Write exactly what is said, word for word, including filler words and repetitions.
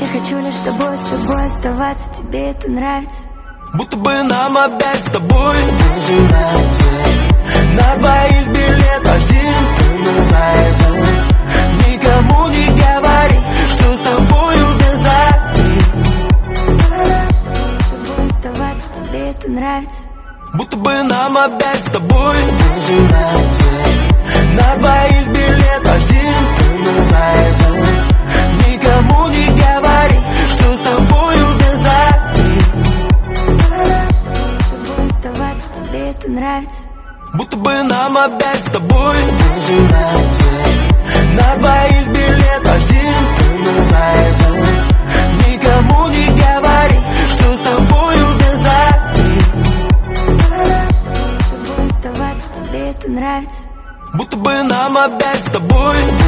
Я хочу лишь с тобой, с собой оставаться. Тебе это нравится? Будто бы нам опять с тобой начинается. На двоих билет один продолжается. Никому не говори, что с тобою до зари. С собой оставаться, тебе это нравится? Будто бы нам опять с тобой начинается. На двоих билет один продолжается. Никому не говори, что с тобою до зари. С собой оставаться, тебе это нравится? Будто бы нам опять с тобой начинается. На двоих билет один продолжается. Никому не говори, что с тобою до зари. С собой оставаться, тебе это нравится? Будто бы нам опять с тобой